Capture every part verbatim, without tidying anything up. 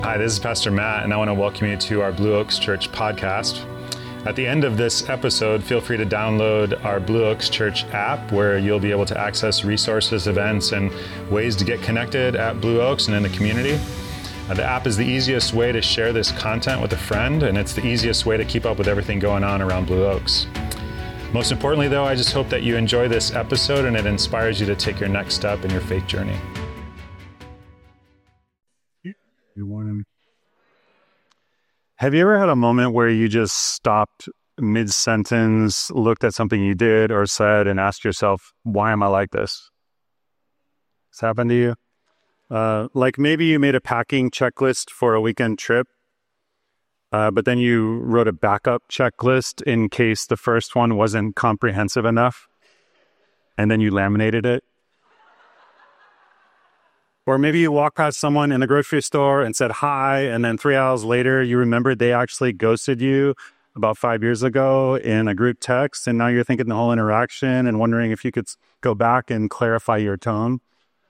Hi, this is Pastor Matt, and I want to welcome you to our Blue Oaks Church podcast. At the end of this episode, feel free to download our Blue Oaks Church app, where you'll be able to access resources, events, and ways to get connected at Blue Oaks and in the community. Uh, the app is the easiest way to share this content with a friend, and it's the easiest way to keep up with everything going on around Blue Oaks. Most importantly, though, I just hope that you enjoy this episode and it inspires you to take your next step in your faith journey. Good morning. Have you ever had a moment where you just stopped mid-sentence, looked at something you did or said, and asked yourself, why am I like this? Has happened to you? Uh, like maybe you made a packing checklist for a weekend trip, uh, but then you wrote a backup checklist in case the first one wasn't comprehensive enough, and then you laminated it. Or maybe you walk past someone in the grocery store and said hi, and then three hours later, you remembered they actually ghosted you about five years ago in a group text, and now you're thinking the whole interaction and wondering if you could go back and clarify your tone.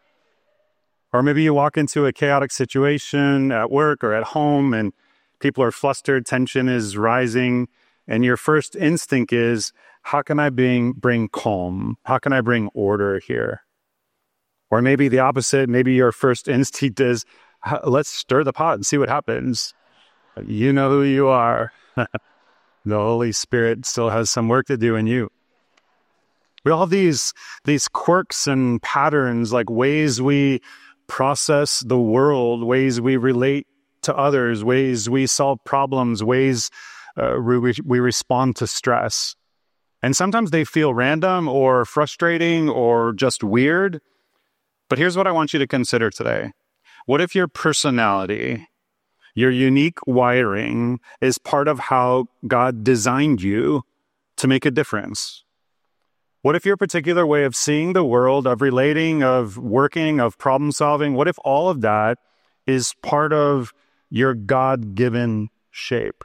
Or maybe you walk into a chaotic situation at work or at home, and people are flustered, tension is rising, and your first instinct is, how can I bring, bring calm? How can I bring order here? Or maybe the opposite, maybe your first instinct is, let's stir the pot and see what happens. You know who you are. The Holy Spirit still has some work to do in you. We all have these, these quirks and patterns, like ways we process the world, ways we relate to others, ways we solve problems, ways uh, we, we respond to stress. And sometimes they feel random or frustrating or just weird. But here's what I want you to consider today. What if your personality, your unique wiring, is part of how God designed you to make a difference? What if your particular way of seeing the world, of relating, of working, of problem solving, what if all of that is part of your God-given shape?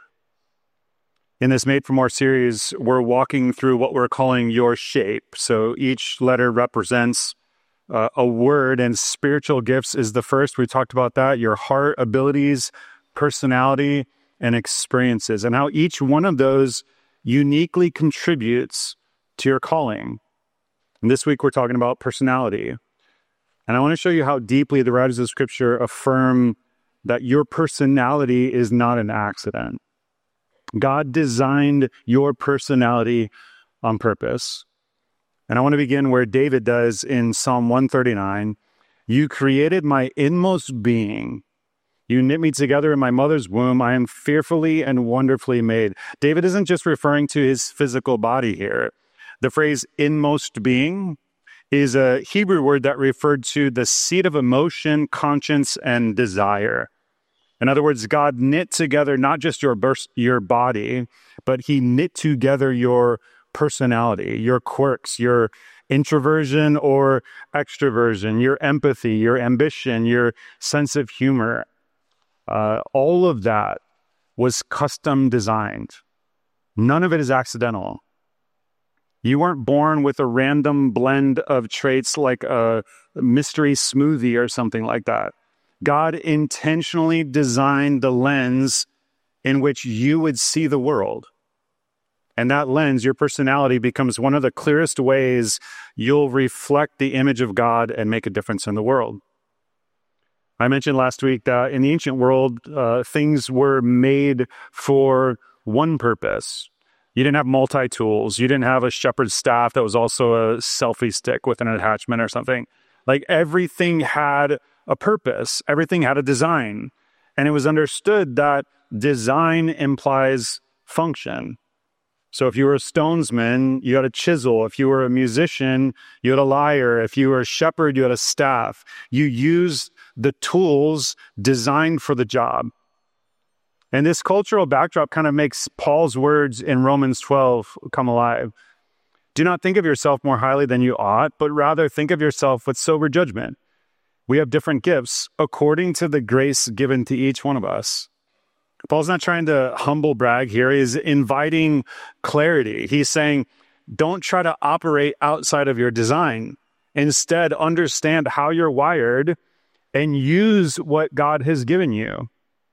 In this Made for More series, we're walking through what we're calling your shape. So each letter represents Uh, a word, and spiritual gifts is the first. We talked about that, your heart, abilities, personality, and experiences, and how each one of those uniquely contributes to your calling. And this week we're talking about personality. And I want to show you how deeply the writers of Scripture affirm that your personality is not an accident. God designed your personality on purpose. And I want to begin where David does in Psalm one thirty-nine. You created my inmost being. You knit me together in my mother's womb. I am fearfully and wonderfully made. David isn't just referring to his physical body here. The phrase inmost being is a Hebrew word that referred to the seat of emotion, conscience, and desire. In other words, God knit together not just your, burst, your body, but he knit together your personality, your quirks, your introversion or extroversion, your empathy, your ambition, your sense of humor. Uh, all of that was custom designed. None of it is accidental. You weren't born with a random blend of traits like a mystery smoothie or something like that. God intentionally designed the lens in which you would see the world. And that lens, your personality, becomes one of the clearest ways you'll reflect the image of God and make a difference in the world. I mentioned last week that in the ancient world, uh, things were made for one purpose. You didn't have multi-tools. You didn't have a shepherd's staff that was also a selfie stick with an attachment or something. Like everything had a purpose. Everything had a design. And it was understood that design implies function. So if you were a stonesman, you had a chisel. If you were a musician, you had a lyre. If you were a shepherd, you had a staff. You used the tools designed for the job. And this cultural backdrop kind of makes Paul's words in Romans twelve come alive. Do not think of yourself more highly than you ought, but rather think of yourself with sober judgment. We have different gifts according to the grace given to each one of us. Paul's not trying to humble brag here. He's inviting clarity. He's saying, don't try to operate outside of your design. Instead, understand how you're wired and use what God has given you.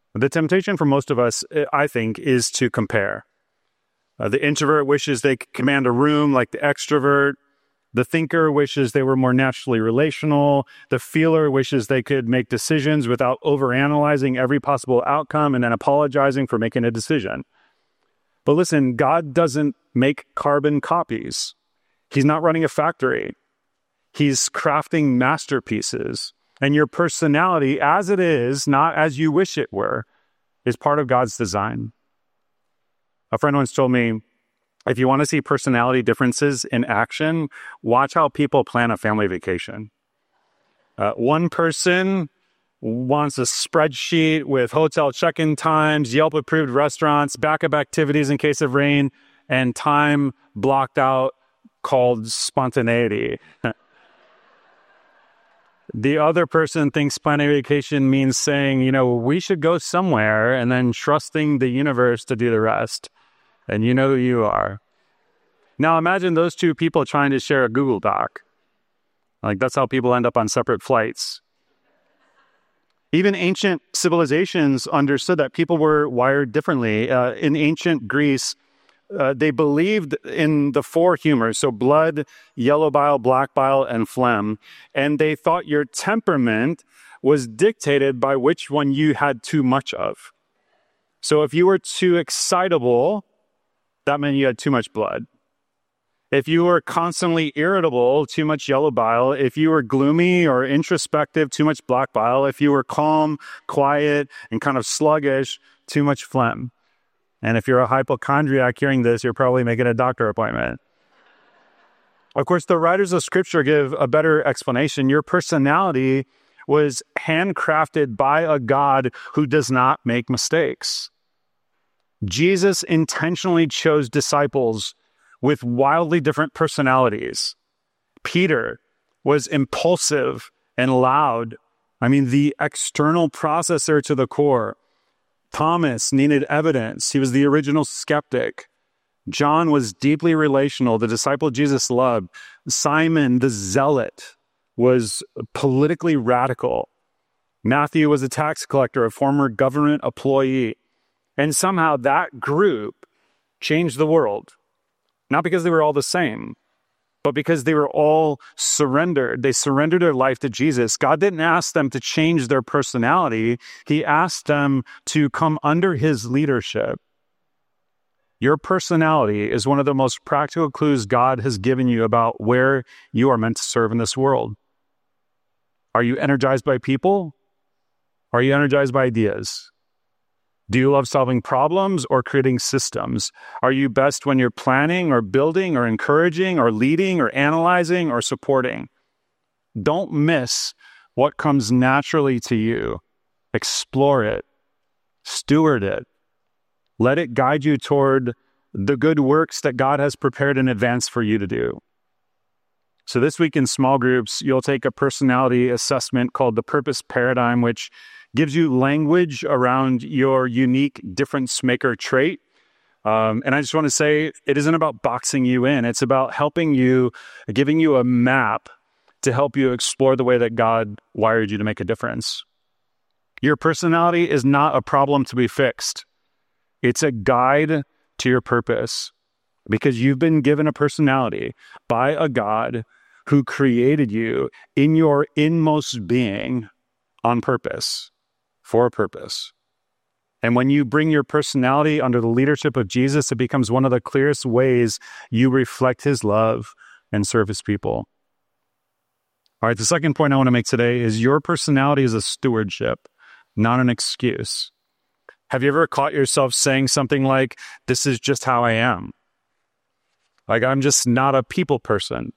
The temptation for most of us, I think, is to compare. Uh, the introvert wishes they could command a room like the extrovert. The thinker wishes they were more naturally relational. The feeler wishes they could make decisions without overanalyzing every possible outcome and then apologizing for making a decision. But listen, God doesn't make carbon copies. He's not running a factory. He's crafting masterpieces. And your personality, as it is, not as you wish it were, is part of God's design. A friend once told me, if you want to see personality differences in action, watch how people plan a family vacation. Uh, one person wants a spreadsheet with hotel check-in times, Yelp-approved restaurants, backup activities in case of rain, and time blocked out called spontaneity. The other person thinks planning a vacation means saying, you know, we should go somewhere and then trusting the universe to do the rest. And you know who you are. Now imagine those two people trying to share a Google Doc. Like that's how people end up on separate flights. Even ancient civilizations understood that people were wired differently. Uh, in ancient Greece, uh, they believed in the four humors, so blood, yellow bile, black bile, and phlegm. And they thought your temperament was dictated by which one you had too much of. So if you were too excitable, that meant you had too much blood. If you were constantly irritable, too much yellow bile. If you were gloomy or introspective, too much black bile. If you were calm, quiet, and kind of sluggish, too much phlegm. And if you're a hypochondriac hearing this, you're probably making a doctor appointment. Of course, the writers of Scripture give a better explanation. Your personality was handcrafted by a God who does not make mistakes. Jesus intentionally chose disciples with wildly different personalities. Peter was impulsive and loud. I mean, the external processor to the core. Thomas needed evidence. He was the original skeptic. John was deeply relational, the disciple Jesus loved. Simon, the zealot, was politically radical. Matthew was a tax collector, a former government employee. And somehow that group changed the world. Not because they were all the same, but because they were all surrendered. They surrendered their life to Jesus. God didn't ask them to change their personality. He asked them to come under his leadership. Your personality is one of the most practical clues God has given you about where you are meant to serve in this world. Are you energized by people? Are you energized by ideas? Do you love solving problems or creating systems? Are you best when you're planning or building or encouraging or leading or analyzing or supporting? Don't miss what comes naturally to you. Explore it. Steward it. Let it guide you toward the good works that God has prepared in advance for you to do. So this week in small groups, you'll take a personality assessment called the Purpose Paradigm, which gives you language around your unique difference maker trait. Um, and I just want to say, it isn't about boxing you in. It's about helping you, giving you a map to help you explore the way that God wired you to make a difference. Your personality is not a problem to be fixed. It's a guide to your purpose, because you've been given a personality by a God who created you in your inmost being on purpose. For a purpose. And when you bring your personality under the leadership of Jesus, it becomes one of the clearest ways you reflect his love and serve his people. All right, the second point I want to make today is your personality is a stewardship, not an excuse. Have you ever caught yourself saying something like, this is just how I am? Like, I'm just not a people person.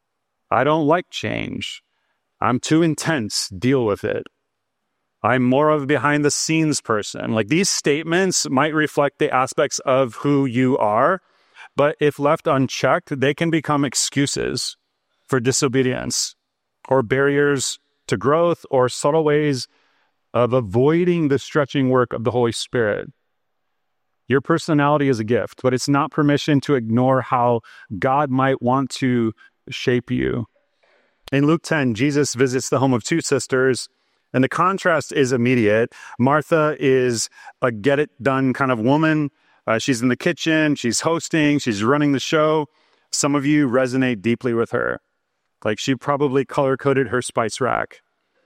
I don't like change. I'm too intense. Deal with it. I'm more of a behind-the-scenes person. Like, these statements might reflect the aspects of who you are, but if left unchecked, they can become excuses for disobedience or barriers to growth or subtle ways of avoiding the stretching work of the Holy Spirit. Your personality is a gift, but it's not permission to ignore how God might want to shape you. In Luke ten, Jesus visits the home of two sisters, And the contrast is immediate. Martha is a get-it-done kind of woman. Uh, she's in the kitchen, she's hosting, she's running the show. Some of you resonate deeply with her. Like she probably color-coded her spice rack.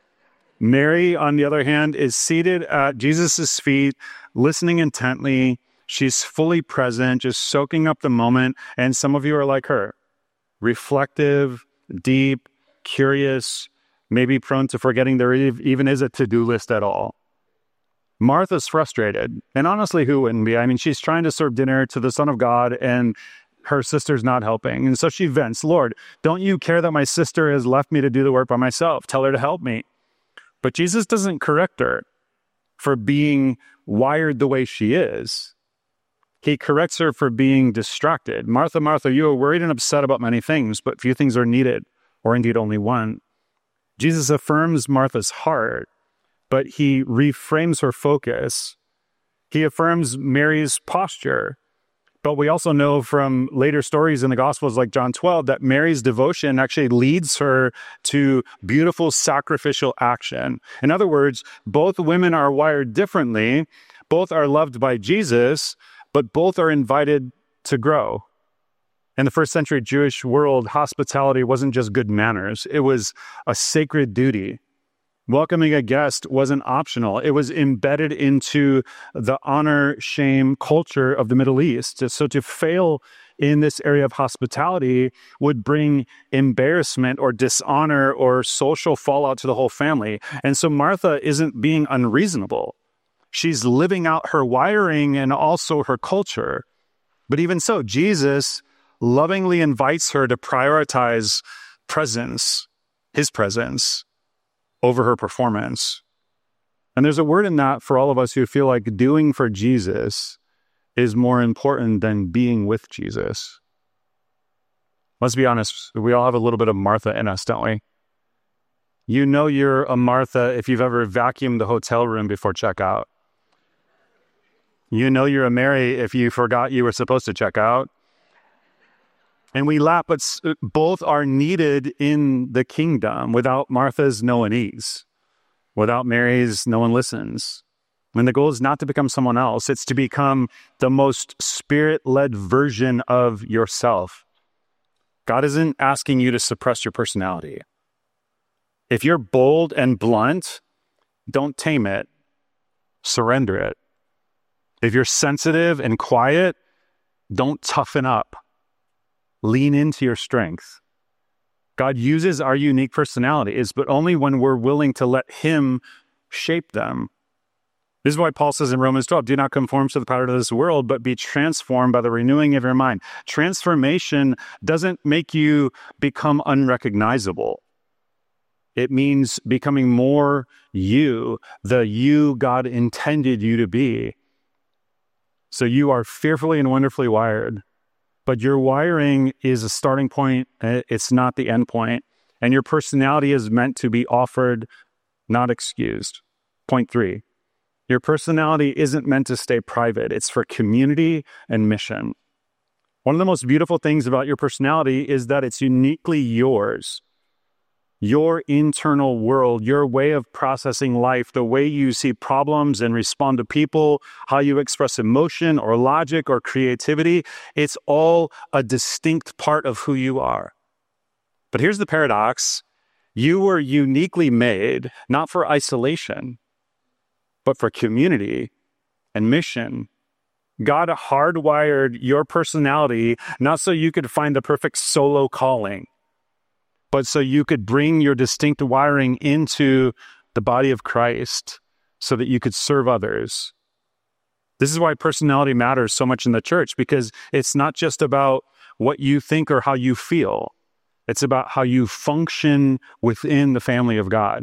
Mary, on the other hand, is seated at Jesus' feet, listening intently. She's fully present, just soaking up the moment. And some of you are like her, reflective, deep, curious, maybe prone to forgetting there even is a to-do list at all. Martha's frustrated. And honestly, who wouldn't be? I mean, she's trying to serve dinner to the Son of God, and her sister's not helping. And so she vents, Lord, don't you care that my sister has left me to do the work by myself? Tell her to help me. But Jesus doesn't correct her for being wired the way she is. He corrects her for being distracted. Martha, Martha, you are worried and upset about many things, but few things are needed, or indeed only one. Jesus affirms Martha's heart, but he reframes her focus. He affirms Mary's posture. But we also know from later stories in the Gospels like John twelve that Mary's devotion actually leads her to beautiful sacrificial action. In other words, both women are wired differently. Both are loved by Jesus, but both are invited to grow. In the first century Jewish world, hospitality wasn't just good manners. It was a sacred duty. Welcoming a guest wasn't optional. It was embedded into the honor-shame culture of the Middle East. So to fail in this area of hospitality would bring embarrassment or dishonor or social fallout to the whole family. And so Martha isn't being unreasonable. She's living out her wiring and also her culture. But even so, Jesus lovingly invites her to prioritize presence, his presence, over her performance. And there's a word in that for all of us who feel like doing for Jesus is more important than being with Jesus. Let's be honest, we all have a little bit of Martha in us, don't we? You know you're a Martha if you've ever vacuumed the hotel room before checkout. You know you're a Mary if you forgot you were supposed to check out. And we laugh, but both are needed in the kingdom. Without Martha's, no one eats. Without Mary's, no one listens. And the goal is not to become someone else. It's to become the most spirit-led version of yourself. God isn't asking you to suppress your personality. If you're bold and blunt, don't tame it. Surrender it. If you're sensitive and quiet, don't toughen up. Lean into your strength. God uses our unique personalities, but only when we're willing to let him shape them. This is why Paul says in Romans twelve, do not conform to the pattern of this world, but be transformed by the renewing of your mind. Transformation doesn't make you become unrecognizable. It means becoming more you, the you God intended you to be. So you are fearfully and wonderfully wired. But your wiring is a starting point. It's not the end point. And your personality is meant to be offered, not excused. Point three, your personality isn't meant to stay private. It's for community and mission. One of the most beautiful things about your personality is that it's uniquely yours. Your internal world, your way of processing life, the way you see problems and respond to people, how you express emotion or logic or creativity, it's all a distinct part of who you are. But here's the paradox. You were uniquely made, not for isolation, but for community and mission. God hardwired your personality, not so you could find the perfect solo calling, but so you could bring your distinct wiring into the body of Christ so that you could serve others. This is why personality matters so much in the church, because it's not just about what you think or how you feel. It's about how you function within the family of God.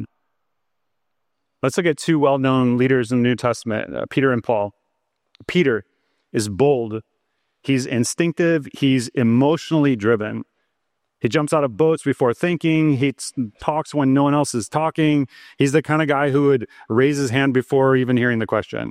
Let's look at two well-known leaders in the New Testament, uh, Peter and Paul. Peter is bold. He's instinctive. He's emotionally driven. He jumps out of boats before thinking. He t- talks when no one else is talking. He's the kind of guy who would raise his hand before even hearing the question.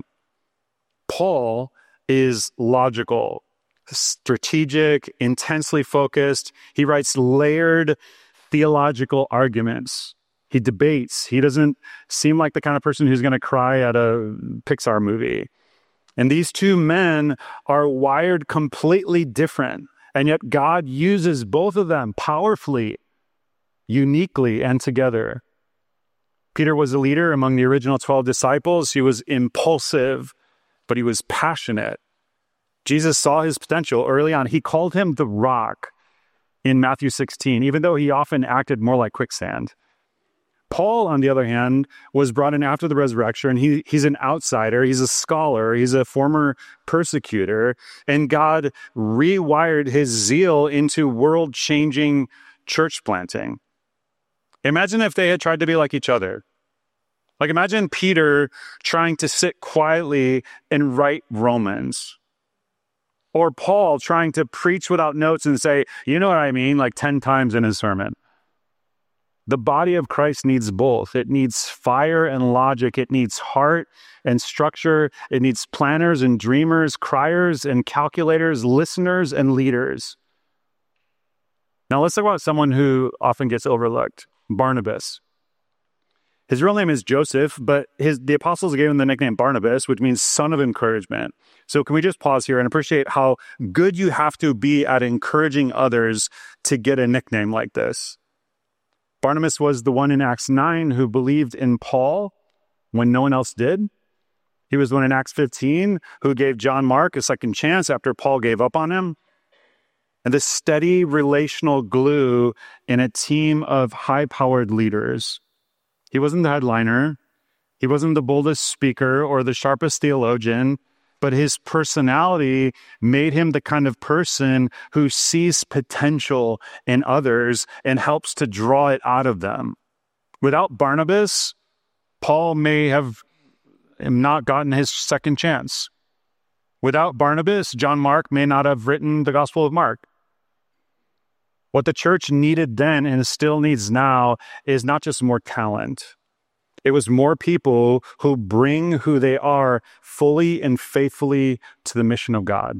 Paul is logical, strategic, intensely focused. He writes layered theological arguments. He debates. He doesn't seem like the kind of person who's going to cry at a Pixar movie. And these two men are wired completely different. And yet God uses both of them powerfully, uniquely, and together. Peter was a leader among the original twelve disciples. He was impulsive, but he was passionate. Jesus saw his potential early on. He called him the rock in Matthew sixteen, even though he often acted more like quicksand. Paul, on the other hand, was brought in after the resurrection. He, he's an outsider. He's a scholar. He's a former persecutor. And God rewired his zeal into world-changing church planting. Imagine if they had tried to be like each other. Like, imagine Peter trying to sit quietly and write Romans. Or Paul trying to preach without notes and say, you know what I mean, like ten times in his sermon. The body of Christ needs both. It needs fire and logic. It needs heart and structure. It needs planners and dreamers, criers and calculators, listeners and leaders. Now let's talk about someone who often gets overlooked, Barnabas. His real name is Joseph, but his the apostles gave him the nickname Barnabas, which means son of encouragement. So can we just pause here and appreciate how good you have to be at encouraging others to get a nickname like this? Barnabas was the one in Acts nine who believed in Paul when no one else did. He was the one in Acts fifteen who gave John Mark a second chance after Paul gave up on him. And the steady relational glue in a team of high-powered leaders. He wasn't the headliner. He wasn't the boldest speaker or the sharpest theologian, but his personality made him the kind of person who sees potential in others and helps to draw it out of them. Without Barnabas, Paul may have not gotten his second chance. Without Barnabas, John Mark may not have written the Gospel of Mark. What the church needed then and still needs now is not just more talent. It was more people who bring who they are fully and faithfully to the mission of God.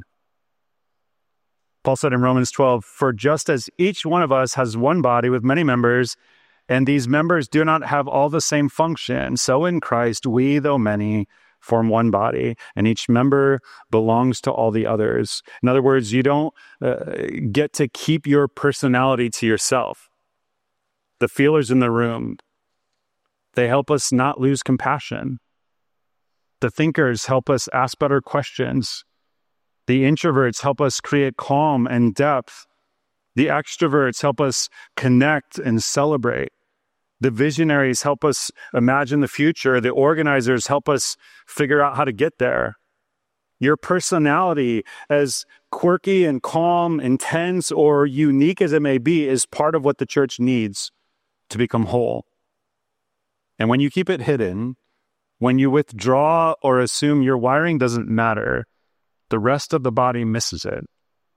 Paul said in Romans twelve, "For just as each one of us has one body with many members, and these members do not have all the same function, so in Christ we, though many, form one body, and each member belongs to all the others." In other words, you don't uh, get to keep your personality to yourself. The feelers in the room, they help us not lose compassion. The thinkers help us ask better questions. The introverts help us create calm and depth. The extroverts help us connect and celebrate. The visionaries help us imagine the future. The organizers help us figure out how to get there. Your personality, as quirky and calm, intense, or unique as it may be, is part of what the church needs to become whole. And when you keep it hidden, when you withdraw or assume your wiring doesn't matter, the rest of the body misses it.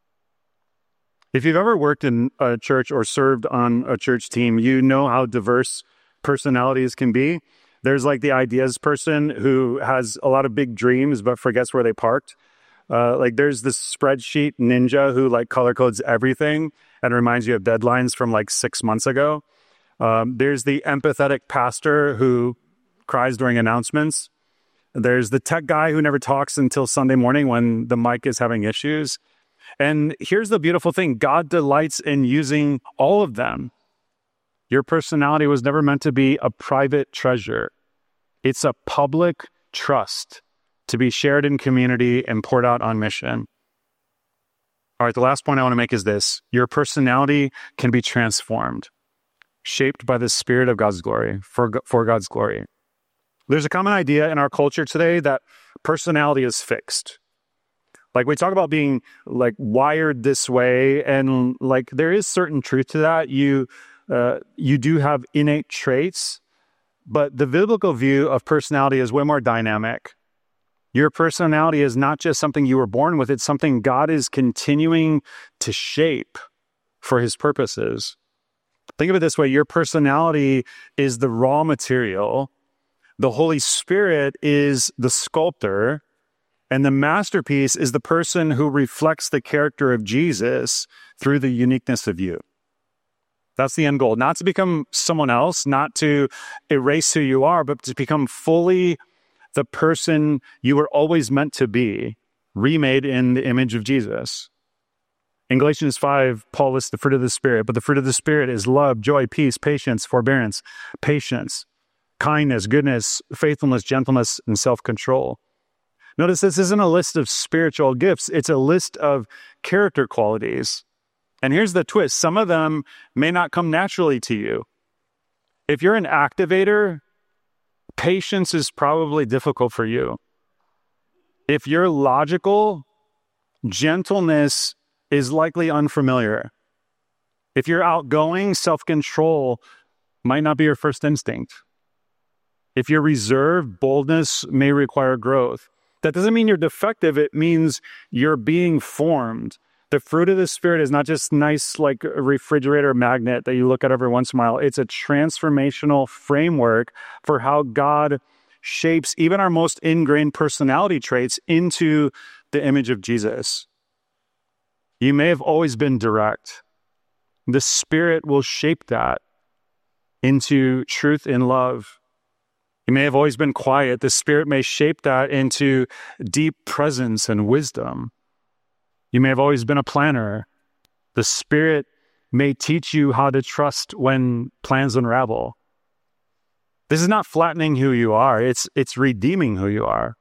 If you've ever worked in a church or served on a church team, you know how diverse personalities can be. There's like the ideas person who has a lot of big dreams but forgets where they parked. Uh, like there's this spreadsheet ninja who like color codes everything and reminds you of deadlines from like six months ago. Um, there's the empathetic pastor who cries during announcements. There's the tech guy who never talks until Sunday morning when the mic is having issues. And here's the beautiful thing. God delights in using all of them. Your personality was never meant to be a private treasure. It's a public trust to be shared in community and poured out on mission. All right, the last point I want to make is this. Your personality can be transformed, shaped by the Spirit of God's glory, for, for God's glory. There's a common idea in our culture today that personality is fixed. Like we talk about being like wired this way, and like there is certain truth to that. You uh, you do have innate traits, but the biblical view of personality is way more dynamic. Your personality is not just something you were born with; it's something God is continuing to shape for His purposes. Think of it this way: your personality is the raw material. The Holy Spirit is the sculptor. And the masterpiece is the person who reflects the character of Jesus through the uniqueness of you. That's the end goal. Not to become someone else, not to erase who you are, but to become fully the person you were always meant to be, remade in the image of Jesus. In Galatians five, Paul lists the fruit of the Spirit, but the fruit of the Spirit is love, joy, peace, patience, forbearance, patience, kindness, goodness, faithfulness, gentleness, and self-control. Notice this isn't a list of spiritual gifts. It's a list of character qualities. And here's the twist. Some of them may not come naturally to you. If you're an activator, patience is probably difficult for you. If you're logical, gentleness is likely unfamiliar. If you're outgoing, self-control might not be your first instinct. If you're reserved, boldness may require growth. That doesn't mean you're defective. It means you're being formed. The fruit of the Spirit is not just nice, like a refrigerator magnet that you look at every once in a while. It's a transformational framework for how God shapes even our most ingrained personality traits into the image of Jesus. You may have always been direct. The Spirit will shape that into truth and love. You may have always been quiet. The Spirit may shape that into deep presence and wisdom. You may have always been a planner. The Spirit may teach you how to trust when plans unravel. This is not flattening who you are. It's, it's redeeming who you are.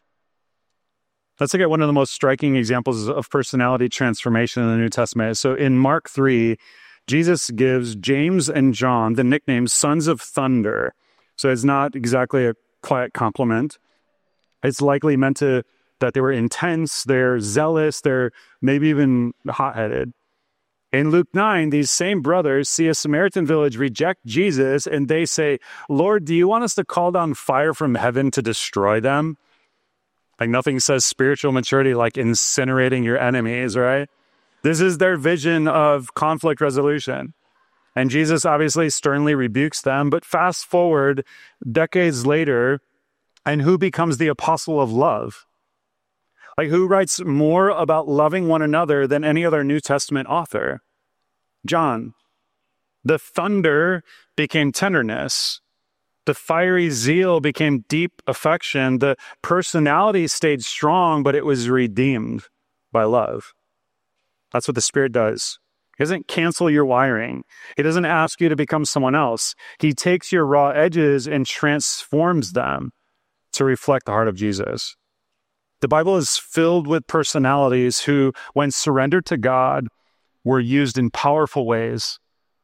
Let's look at one of the most striking examples of personality transformation in the New Testament. So in Mark three, Jesus gives James and John the nickname Sons of Thunder. So it's not exactly a quiet compliment. It's likely meant to that they were intense, they're zealous, they're maybe even hot-headed. In Luke nine, these same brothers see a Samaritan village reject Jesus, and they say, Lord, do you want us to call down fire from heaven to destroy them? Like nothing says spiritual maturity like incinerating your enemies, right? This is their vision of conflict resolution. And Jesus obviously sternly rebukes them, but fast forward decades later, and who becomes the apostle of love? Like who writes more about loving one another than any other New Testament author? John. The thunder became tenderness. The fiery zeal became deep affection. The personality stayed strong, but it was redeemed by love. That's what the Spirit does. He doesn't cancel your wiring. He doesn't ask you to become someone else. He takes your raw edges and transforms them to reflect the heart of Jesus. The Bible is filled with personalities who, when surrendered to God, were used in powerful ways.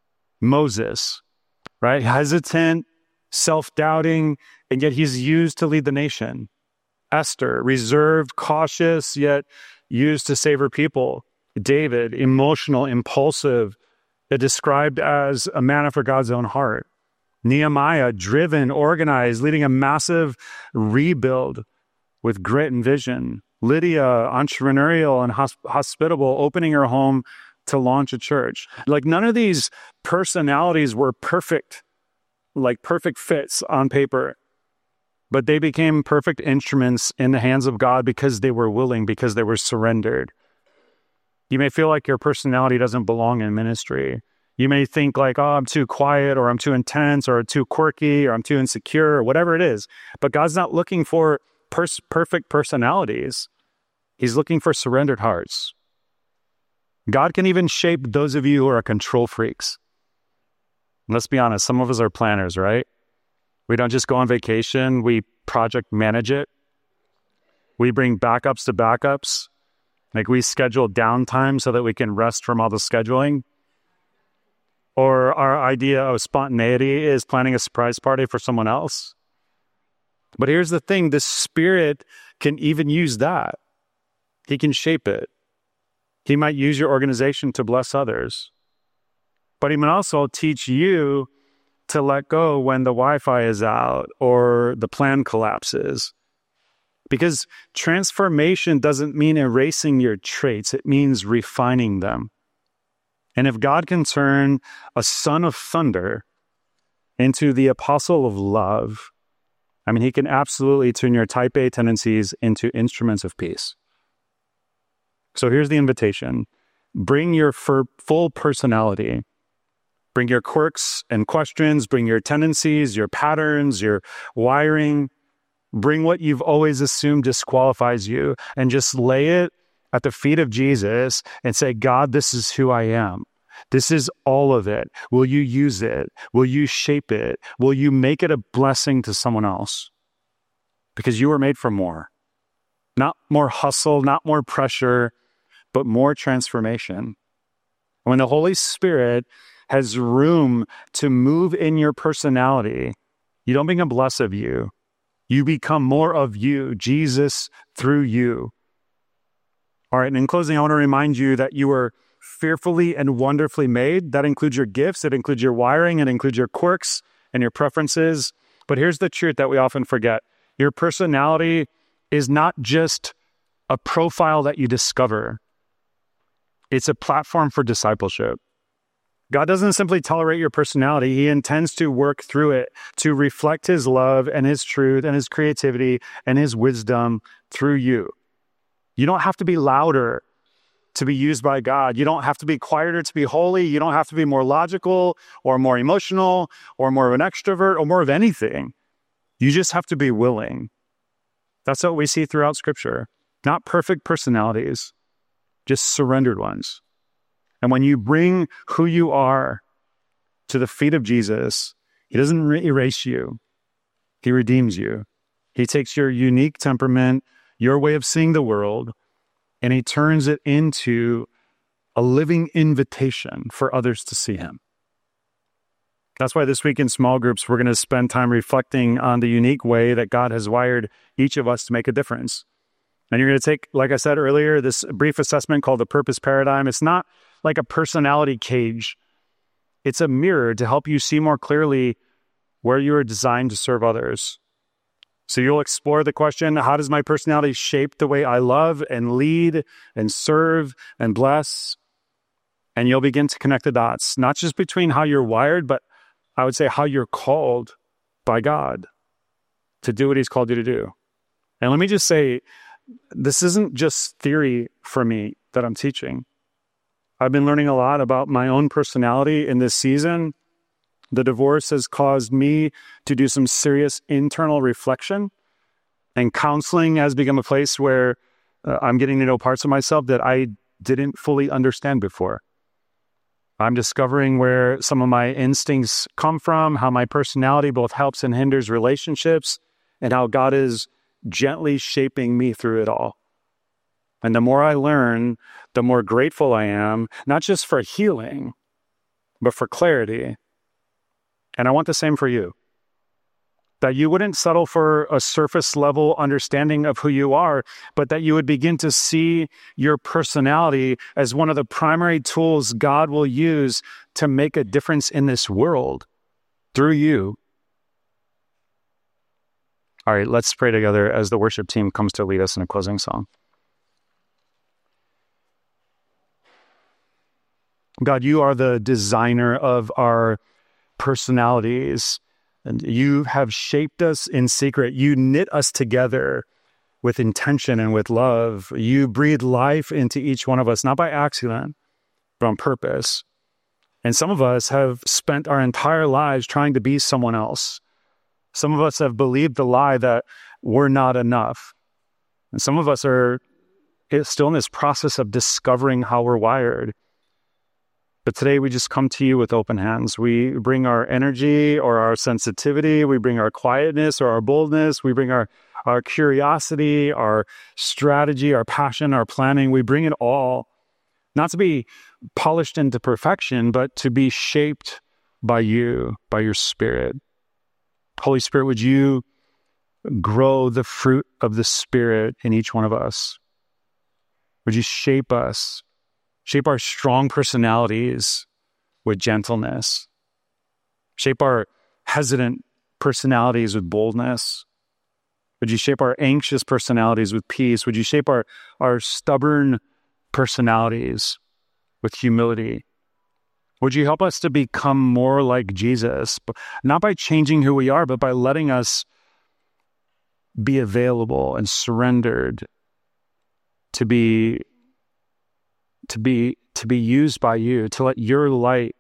Moses, right? Hesitant, self-doubting, and yet he's used to lead the nation. Esther, reserved, cautious, yet used to save her people. David, emotional, impulsive, described as a man after God's own heart. Nehemiah, driven, organized, leading a massive rebuild with grit and vision. Lydia, entrepreneurial and hosp- hospitable, opening her home to launch a church. Like none of these personalities were perfect, like perfect fits on paper, but they became perfect instruments in the hands of God because they were willing, because they were surrendered. You may feel like your personality doesn't belong in ministry. You may think like, oh, I'm too quiet, or I'm too intense, or too quirky, or I'm too insecure, or whatever it is. But God's not looking for pers- perfect personalities. He's looking for surrendered hearts. God can even shape those of you who are control freaks. Let's be honest, some of us are planners, right? We don't just go on vacation, we project manage it. We bring backups to backups. Like we schedule downtime so that we can rest from all the scheduling. Or our idea of spontaneity is planning a surprise party for someone else. But here's the thing, the Spirit can even use that. He can shape it. He might use your organization to bless others. But he might also teach you to let go when the Wi-Fi is out or the plan collapses. Because transformation doesn't mean erasing your traits. It means refining them. And if God can turn a son of thunder into the apostle of love, I mean, he can absolutely turn your type A tendencies into instruments of peace. So here's the invitation. Bring your full personality. Bring your quirks and questions, bring your tendencies, your patterns, your wiring. Bring what you've always assumed disqualifies you and just lay it at the feet of Jesus and say, God, this is who I am. This is all of it. Will you use it? Will you shape it? Will you make it a blessing to someone else? Because you were made for more. Not more hustle, not more pressure, but more transformation. When the Holy Spirit has room to move in your personality, you don't become less of you. You become more of you, Jesus through you. All right, and in closing, I want to remind you that you were fearfully and wonderfully made. That includes your gifts, it includes your wiring, it includes your quirks and your preferences. But here's the truth that we often forget. Your personality is not just a profile that you discover. It's a platform for discipleship. God doesn't simply tolerate your personality. He intends to work through it to reflect his love and his truth and his creativity and his wisdom through you. You don't have to be louder to be used by God. You don't have to be quieter to be holy. You don't have to be more logical or more emotional or more of an extrovert or more of anything. You just have to be willing. That's what we see throughout Scripture. Not perfect personalities, just surrendered ones. And when you bring who you are to the feet of Jesus, he doesn't re- erase you. He redeems you. He takes your unique temperament, your way of seeing the world, and he turns it into a living invitation for others to see him. That's why this week in small groups, we're going to spend time reflecting on the unique way that God has wired each of us to make a difference. And you're going to take, like I said earlier, this brief assessment called the Purpose Paradigm. It's not like a personality cage. It's a mirror to help you see more clearly where you are designed to serve others. So you'll explore the question, how does my personality shape the way I love and lead and serve and bless? And you'll begin to connect the dots, not just between how you're wired, but I would say how you're called by God to do what he's called you to do. And let me just say, this isn't just theory for me that I'm teaching. I've been learning a lot about my own personality in this season. The divorce has caused me to do some serious internal reflection, and counseling has become a place where uh, I'm getting to know parts of myself that I didn't fully understand before. I'm discovering where some of my instincts come from, how my personality both helps and hinders relationships, and how God is gently shaping me through it all. And the more I learn, the more grateful I am, not just for healing, but for clarity. And I want the same for you. That you wouldn't settle for a surface level understanding of who you are, but that you would begin to see your personality as one of the primary tools God will use to make a difference in this world through you. All right, let's pray together as the worship team comes to lead us in a closing song. God, you are the designer of our personalities, and you have shaped us in secret. You knit us together with intention and with love. You breathe life into each one of us, not by accident, but on purpose. And some of us have spent our entire lives trying to be someone else. Some of us have believed the lie that we're not enough. And some of us are still in this process of discovering how we're wired. But today we just come to you with open hands. We bring our energy or our sensitivity. We bring our quietness or our boldness. We bring our, our curiosity, our strategy, our passion, our planning. We bring it all, not to be polished into perfection, but to be shaped by you, by your Spirit. Holy Spirit, would you grow the fruit of the Spirit in each one of us? Would you shape us? Shape our strong personalities with gentleness. Shape our hesitant personalities with boldness. Would you shape our anxious personalities with peace? Would you shape our, our stubborn personalities with humility? Would you help us to become more like Jesus, not by changing who we are, but by letting us be available and surrendered to be to be to be used by you, to let your light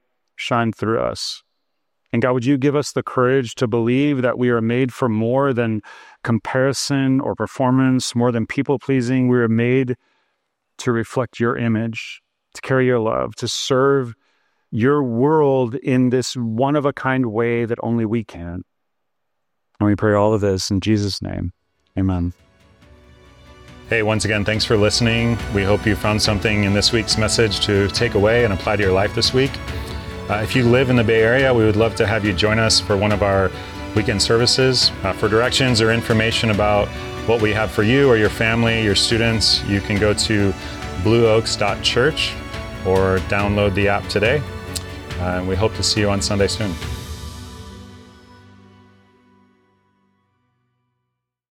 shine through us. And God, would you give us the courage to believe that we are made for more than comparison or performance, more than people-pleasing. We are made to reflect your image, to carry your love, to serve your world in this one-of-a-kind way that only we can. And we pray all of this in Jesus' name. Amen. Hey, once again, thanks for listening. We hope you found something in this week's message to take away and apply to your life this week. Uh, if you live in the Bay Area, we would love to have you join us for one of our weekend services. Uh, for directions or information about what we have for you or your family, your students, you can go to blue oaks dot church or download the app today. Uh, and we hope to see you on Sunday soon.